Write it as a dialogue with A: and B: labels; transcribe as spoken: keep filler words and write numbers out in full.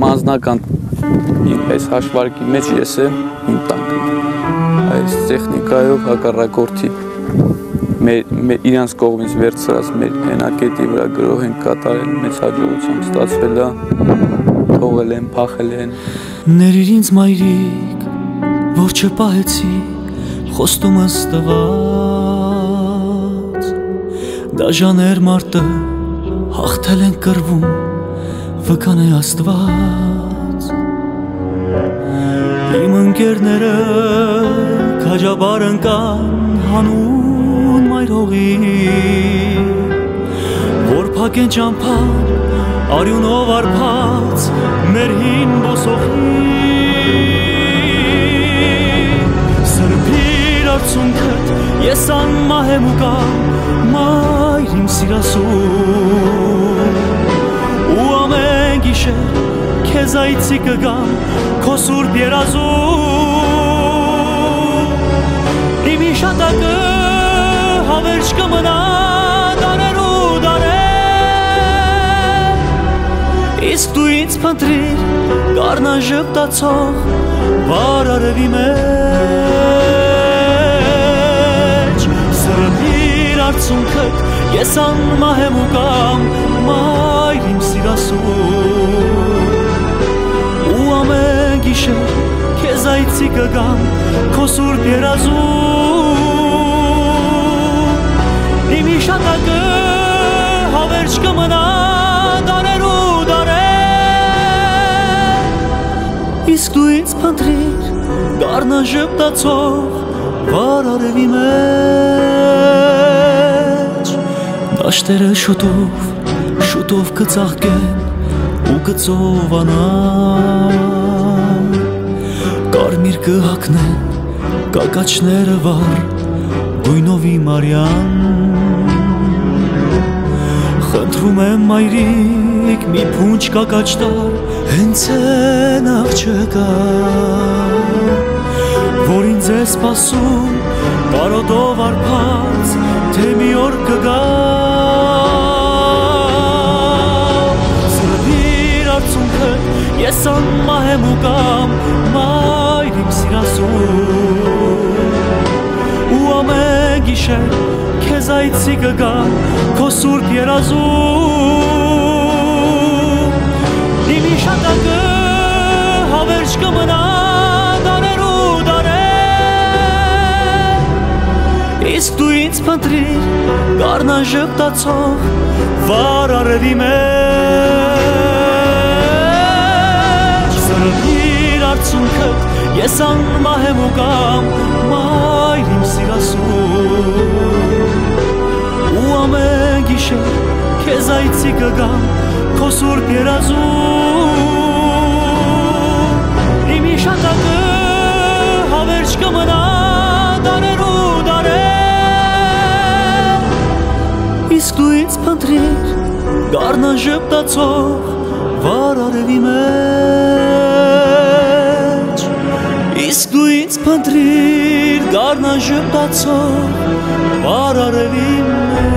A: անձնական այս հաշվարկի մեջ ես եմ իմ տանքը այս տեխնիկայով հակառակորդի իրանց կողմից վերցրած մեր հենակետի վրա գրոհ են կատարել, մեծ հաջողությամբ ստացվել է, թողել են, փախել են։
B: Ներիր ինձ մայրիկ, որ չպահեցի խոստումս տված, դաժաներ մարտը հաղթել են կռվում, վկան է Աստված։ Իմ ընկերները քաջաբար ընկան հանուն մայր հողի, որ փակեն ճամփար արյունով արփած մեր հին ոսողի։ Սրբիր արցունքդ ես անմահ եմ ու կամ մայր իմ սիրասուն, ու ամեն գիշեր քեզ այցի կգամ քո սուրբ երազում։ Իմ իշատակը հավերժ կմնա դարեր ու դարեր, իսկ դու ինձ փնտրիր գառնան ժպտացող վար արևի մեջ։ Սրբիր արցունքդ ես անմահ եմ ու կամ մայր իմ սիրասուն, ու ամեն գիշեր քեզ այցի կգամ քո սուրբ երազում։ Իմ իշատակը հավերժ կմնա դարեր ու դարեր, իսկ դու ինձ փնտրիր գառնան ժպտացող վար արևի մեջ։ Դաշտերը շուտով, շուտով կծաղկեն ու կծովանան, կարմիր կհագնեն կակաչները վար գույնովի մարյան։ Խնդրում եմ մայրիկ մի փունջ կակաչ տար, հենց են աղջկա, որ ինձ է սպասում կարոտով արփած, թե մի օր կգա։ Սրբիր արցունքդ ես անմահ եմ ու կամ մայր իմ սիրասուն, ու ամեն գիշեր քեզ այցի կգամ քո սուրբ երազում։ Իմ իշատակը հավերժ կմնա դարեր ու դարեր, իսկ դու ինձ փնտրիր գառնան ժպտացող վար արևի մեջ։ Սրբիր արցունքդ ես անմահ եմ ու կամ մայր իմ սիրասուն, ու ամեն գիշեր քեզ այցի կգամ քո սուրբ երազում։ Իմ իշատակը հավերժ կմնա դարեր ու դարեր, իսկ դու ինձ փնտրիր գառնան ժպտացող վար արևի մեջ, իսկ դու ինձ փնտրիր գառնան ժպտացող վար արևի մեջ։